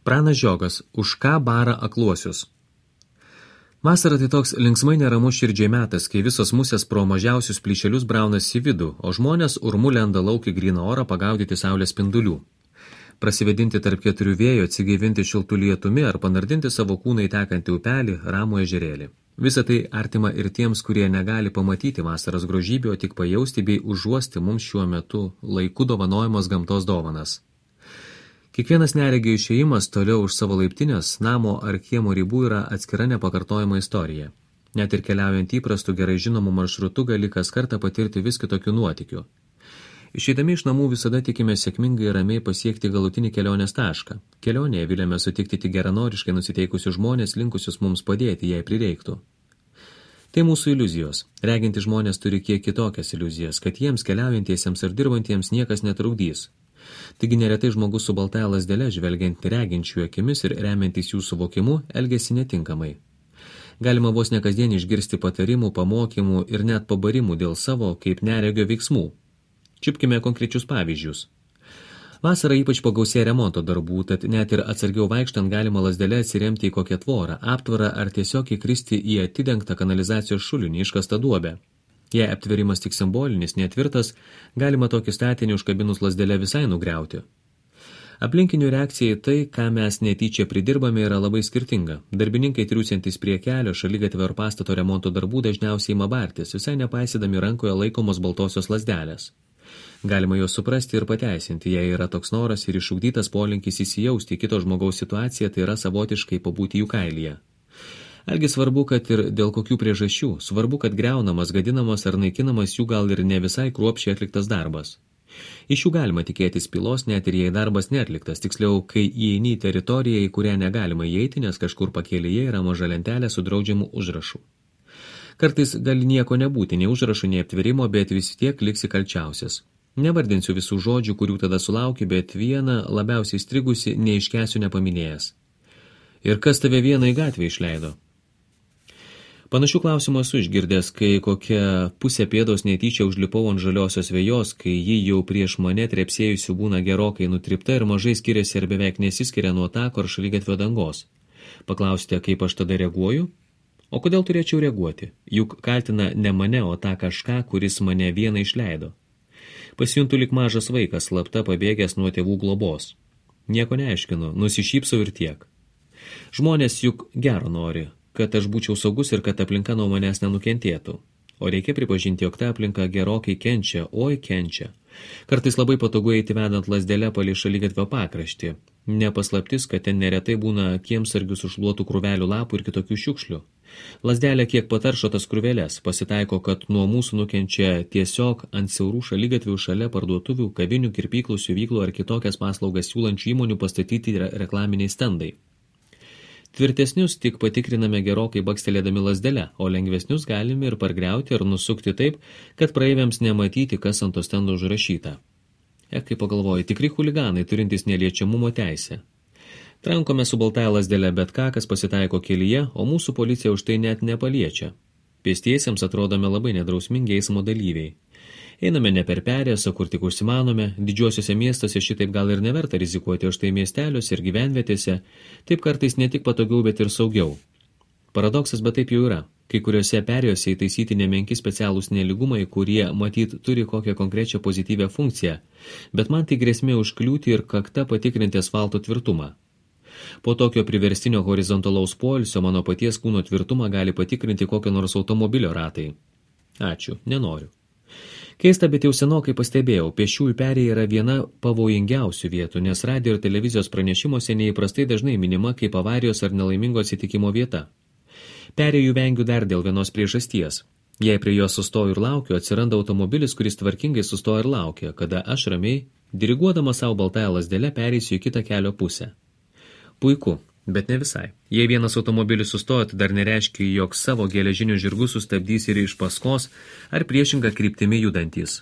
Pranas Žiogas, už ką bara akluosius. Vasara tai toks linksmai neramus širdžiai metas, kai visos musės pro mažiausius plyšelius braunasi į vidų, o žmonės urmu lenda lauk į gryną orą pagaudyti saulės spindulių. Prasivedinti tarp keturių vėjų, atsigaivinti šiltų lietumi ar panardinti savo kūną į tekantį upelį, ramų ežerėlį. Visa tai artima ir tiems, kurie negali pamatyti vasaros grožybių, o tik pajausti bei užuosti mums šiuo metu laiku dovanojamos gamtos dovanas. Kiekvienas neregio išėjimas toliau už savo laiptinės, namo ar kiemo ribų yra atskira nepakartojama istorija. Net ir keliaujant įprastų gerai žinomų maršrutų gali kas kartą patirti vis kitokių nuotykių. Išeidami iš namų visada tikime sėkmingai ir ramiai pasiekti galutinį kelionės tašką. Kelionėje vilėme sutikti tik geranoriškai nusiteikusius žmonės, linkusius mums padėti, jei prireiktų. Tai mūsų iliuzijos. Reginti žmonės turi kiek kitokias iliuzijas, kad jiems keliaujantiesiems ar dirbantiems niekas netrukdys. Taigi neretai žmogus su baltąja lazdele, žvelgiant reginčių akimis ir remiantis jų suvokimu, elgiasi netinkamai. Galima vos ne kasdien išgirsti patarimų, pamokymų ir net pabarimų dėl savo kaip neregio veiksmų. Čiupkime konkrečius pavyzdžius. Vasarą ypač pagausėja remonto darbų, tad net ir atsargiau vaikštant galima lazdele atsiremti į kokią tvorą, aptvarą ar tiesiog įkristi į atidengtą kanalizacijos šulinį iškastą duobę. Jei aptverimas tik simbolinis, netvirtas, galima tokį statinį užkabinus lazdelę visai nugriauti. Aplinkinių reakcija į tai, ką mes netyčia pridirbame, yra labai skirtinga. Darbininkai triūsiantys prie kelio, šaligatvio ar pastato remonto darbų dažniausiai ima bartis, visai nepaisydami rankoje laikomos baltosios lazdelės. Galima juos suprasti ir pateisinti, jei yra toks noras ir išugdytas polinkis įsijausti į kito žmogaus situaciją, tai yra savotiškai pabūti jų kailyje. Argi svarbu, kad ir dėl kokių priežasčių, svarbu, kad griaunamas, gadinamas ar naikinamas jų gal ir ne visai kruopščiai atliktas darbas. Iš jų galima tikėtis pylos, net ir jei darbas neatliktas, tiksliau, kai įeini į teritoriją, į kurią negalima įeiti, nes kažkur pakelyje yra maža lentelė su draudžiamu užrašu. Kartais gali nieko nebūti, nei užrašų, nei aptverimo, bet vis tiek liksi kalčiausias. Nevardinsiu visų žodžių, kurių tada sulauki, bet vieną labiausiai strigusi neiškęsiu nepaminėjęs. Ir kas tave vieną į gatvę išleido? Panašių klausimų esu išgirdęs, kai kokia pusė pėdos netyčia užlipau ant žaliosios vejos, kai ji jau prieš mane trepsėjusių būna gerokai nutripta ir mažai skiriasi ar beveik nesiskiria nuo tako ar šaligatvio dangos. Paklausite, kaip aš tada reaguoju? O kodėl turėčiau reaguoti? Juk kaltina ne mane, o tą kažką, kuris mane vieną išleido. Pasijuntu lik mažas vaikas, slapta pabėgęs nuo tėvų globos. Nieko neaiškinu, nusišypsau ir tiek. Žmonės juk gero nori, kad aš būčiau saugus ir kad aplinka nuo manęs nenukentėtų. O reikia pripažinti, jog ta aplinka gerokai kenčia, oi kenčia. Kartais labai patogu eiti vedant lazdelę palei šaligatvio pakraštį. Nepaslaptis, kad ten neretai būna kiemsargių sušluotų krūvelių lapų ir kitokių šiukšlių. Lazdelė kiek pataršo tas krūveles, pasitaiko, kad nuo mūsų nukenčia tiesiog ant siaurų šaligatvių šalia parduotuvių, kavinių, kirpyklų, siuvyklų ar kitokias paslaugas siūlančių įmonių pastatyti reklaminiai stendai. Tvirtesnius tik patikriname gerokai bakstelėdami lazdelę, o lengvesnius galime ir pargriauti ar nusukti taip, kad praeiviams nematyti, kas ant to stendo užrašyta. Kaip pagalvoju, tikri chuliganai, turintys neliečiamumo teisę. Trankome su baltąja lazdelė bet ką, kas pasitaiko kelyje, o mūsų policija už tai net nepaliečia. Pėstiesiems atrodome labai nedrausmingi eismo dalyviai. Einame ne per perėjas, o kur tik užsimanome, didžiuosiuose miestuose šitaip gal ir neverta rizikuoti, o štai miesteliuose ir gyvenvietėse taip kartais ne tik patogiau, bet ir saugiau. Paradoksas, bet taip jau yra. Kai kuriuose perėjose įtaisyti nemenki specialūs nelygumai, kurie, matyt, turi kokią konkrečią pozityvę funkciją, bet man tai grėsmė užkliūti ir kakta patikrinti asfalto tvirtumą. Po tokio priverstinio horizontalaus poilsio mano paties kūno tvirtumą gali patikrinti kokio nors automobilio ratai. Ačiū, nenoriu. Keista, bet jau senokai pastebėjau, pėsčiųjų perėja yra viena pavojingiausių vietų, nes radio ir televizijos pranešimuose neįprastai dažnai minima kaip avarijos ar nelaimingo atsitikimo vieta. Perėjų vengiu dar dėl vienos priežasties. Jei prie jos sustoju ir laukiu, atsiranda automobilis, kuris tvarkingai sustoja ir laukia, kada aš ramiai, diriguodama savo baltąją lazdelę, pereisiu į kitą kelio pusę. Puiku, bet ne visai. Jei vienas automobilis sustoja, tai dar nereiškia, jog savo geležinių žirgų sustabdys ir iš paskos ar priešingą kryptimi judantys.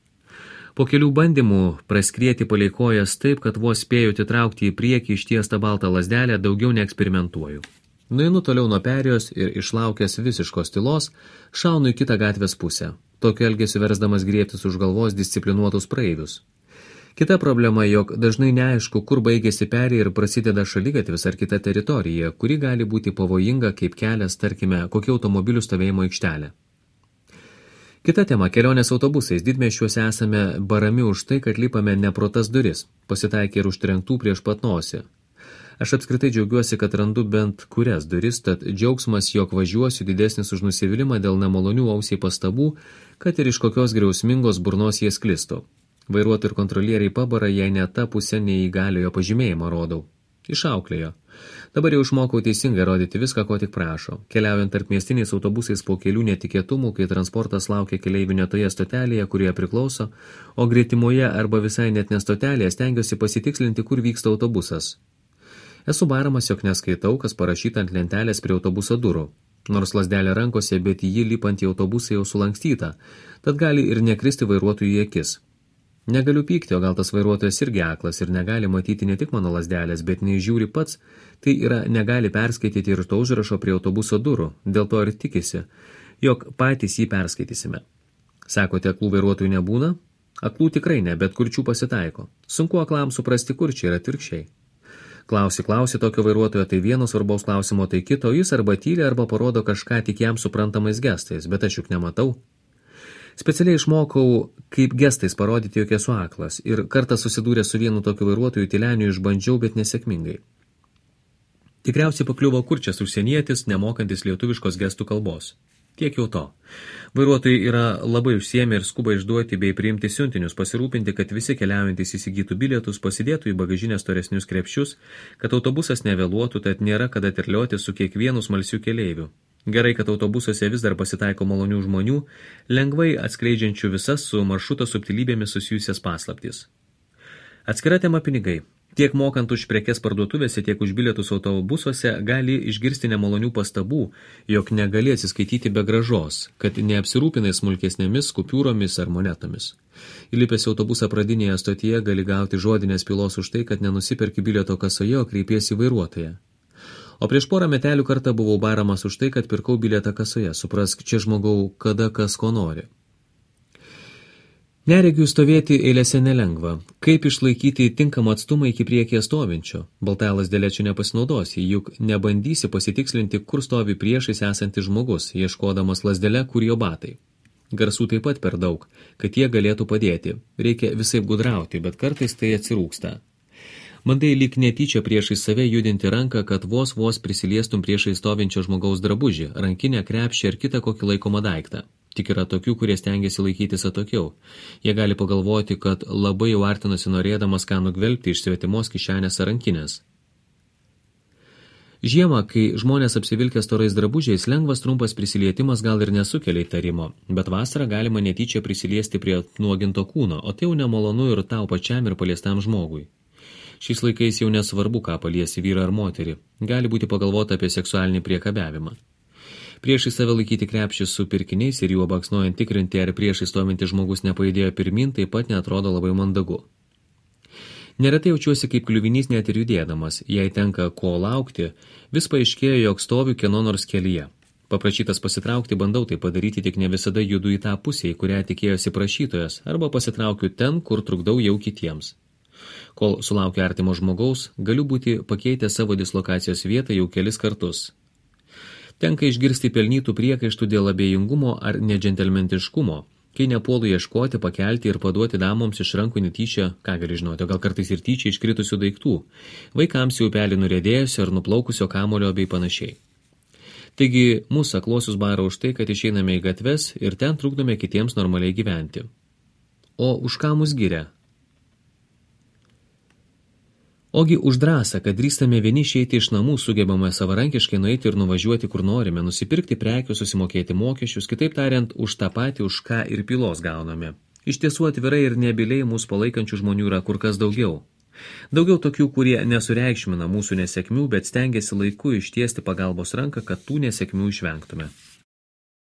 Po kelių bandymų praskrieti palei kojas taip, kad vos spėju atitraukti į priekį ištiestą baltą lazdelę, daugiau neeksperimentuoju. Nueinu toliau nuo perėjos ir išlaukęs visiškos tylos, šaunu į kitą gatvės pusę. Tokiu elgesiu versdamas griebtis už galvos disciplinuotus praeivius. Kita problema, jog dažnai neaišku, kur baigėsi perėja ir prasideda šaligatvis ar kita teritorija, kuri gali būti pavojinga kaip kelias, tarkime, kokia automobilių stovėjimo aikštelė. Kita tema – kelionės autobusais. Didmiesčiuose esame barami už tai, kad lipame ne pro tas duris, pasitaikė ir užtrenktų prieš pat nosį. Aš apskritai džiaugiuosi, kad randu bent kurias duris, tad džiaugsmas, jog važiuosiu didesnis už nusivylimą dėl nemalonių ausiai pastabų, kad ir iš kokios griausmingos burnos jie sklistų. Vairuotojai ir kontrolieriai pabara, jei ne ta pusė neįgaliojo pažymėjimą rodau. Išauklėjo. Dabar jau išmokau teisingai rodyti viską, ko tik prašo. Keliaujant tarp miestiniais autobusais po kelių netikėtumų, kai transportas laukia keleivių ne toje stotelėje, kurioje priklauso, o gretimoje arba visai net nestotelėje stengiuosi pasitikslinti, kur vyksta autobusas. Esu baramas, jog neskaitau, kas parašyta ant lentelės prie autobuso durų. Nors lasdelė rankose, bet į jį lipant į autobusą jau sulankstyta, tad gali ir nekristi vairuotojų į akis. Negaliu pykti, o gal tas vairuotojas irgi aklas ir negali matyti ne tik mano lasdelės, bet neįžiūri pats, tai yra negali perskaityti ir to užrašo prie autobuso durų, dėl to ir tikisi, jog patys jį perskaitysime. Sakote, aklų vairuotojų nebūna? Aklų tikrai ne, bet kurčių pasitaiko. Sunku aklam suprasti kurčiai ir atvirkščiai. Klausi tokio vairuotojo, tai vieno svarbaus klausimo, tai kito, jis arba tyli, arba parodo kažką tik jam suprantamais gestais, bet aš juk nematau. Specialiai išmokau, kaip gestais parodyti, jog esu aklas, ir kartą susidūrė su vienu tokiu vairuotoju tyleniu išbandžiau, bet nesėkmingai. Tikriausiai pakliuvo kurčias užsienietis, nemokantis lietuviškos gestų kalbos. Tiek jau to. Vairuotojai yra labai užsiėmę ir skuba išduoti bei priimti siuntinius, pasirūpinti, kad visi keliaujantys įsigytų bilietus, pasidėtų į bagažinę storesnius krepšius, kad autobusas nevėluotų, tad nėra kada terlioti su kiekvienu smalsiu keleiviu. Gerai, kad autobusuose vis dar pasitaiko malonių žmonių, lengvai atskleidžiančių visas su maršruto subtilybėmis susijusias paslaptis. Atskira tema pinigai. Tiek mokant už prekes parduotuvėse, tiek už bilietus autobusuose gali išgirsti nemalonių pastabų, jog negali atsiskaityti be grąžos, kad neapsirūpinai smulkesnėmis kupiūromis ar monetomis. Įlipęs autobusą pradinėje stotyje gali gauti žodinės pylos už tai, kad nenusiperki bilieto kasoje, o kreipiesi vairuotoją. O prieš porą metelių kartą buvau baramas už tai, kad pirkau bilietą kasoje. Suprask, čia žmogau, kada kas ko nori. Neregių stovėti eilėse nelengva. Kaip išlaikyti tinkamą atstumą iki priekyje stovinčio? Baltąja lasdelė čia nepasinaudosi, juk nebandysi pasitikslinti, kur stovi priešais esantis žmogus, ieškodamas lasdelę, kur jo batai. Garsų taip pat per daug, kad jie galėtų padėti. Reikia visaip gudrauti, bet kartais tai atsirūksta. Bandai lyg netyčia priešais save judinti ranką, kad vos prisiliestum priešai stovinčio žmogaus drabužį, rankinę, krepšį ar kitą kokį laikomą daiktą. Tik yra tokių, kurie stengiasi laikytis atokiau. Jie gali pagalvoti, kad labai jau artinosi norėdamas ką nugvelbti iš svetimos kišenės ar rankinės. Žiemą, kai žmonės apsivilkę storais drabužiais, lengvas trumpas prisilietimas gal ir nesukelia įtarimo, bet vasarą galima netyčia prisiliesti prie nuoginto kūno, o tai jau nemalonu ir tau pačiam ir paliestam žmogui. Šiais laikais jau nesvarbu, ką paliesi vyrą ar moterį. Gali būti pagalvota apie seksualinį priekabiavimą. Priešai save laikyti krepšį su pirkiniais ir juo baksnuojant tikrinti, ar priešai stovintis žmogus nepajudėjo pirmin, taip pat neatrodo labai mandagu. Neretai jaučiuosi kaip kliuvinys net ir judėdamas. Jei tenka ko laukti, vis paaiškėjo, jog stoviu kieno nors kelyje. Paprašytas pasitraukti, bandau tai padaryti, tik ne visada judu į tą pusę, į kurią tikėjosi prašytojas, arba pasitraukiu ten, kur trukdau jau kitiems. Kol sulaukiu artimo žmogaus, galiu būti pakeitę savo dislokacijos vietą jau kelis kartus. Tenka išgirsti pelnytų priekaištų dėl abejingumo ar nedžentelmentiškumo, kai nepuolu ieškoti, pakelti ir paduoti damoms iš rankų netyčia, ką gali žinoti, o gal kartais ir tyčia iškritusių daiktų, vaikams į upelį nuriedėjusio ar nuplaukusio kamulio bei panašiai. Taigi, mūsų aklosius bara už tai, kad išeiname į gatves ir ten trukdome kitiems normaliai gyventi. O už ką mus giria? Ogi už drąsą, kad drįstame vieni išeiti iš namų, sugebame savarankiškai nueiti ir nuvažiuoti kur norime, nusipirkti prekių, susimokėti mokesčius, kitaip tariant, už tą patį, už ką ir pylos gauname. Iš tiesų atvirai ir nebyliai mūsų palaikančių žmonių yra kur kas daugiau. Daugiau tokių, kurie nesureikšmina mūsų nesėkmių, bet stengiasi laiku ištiesti pagalbos ranką, kad tų nesėkmių išvengtume.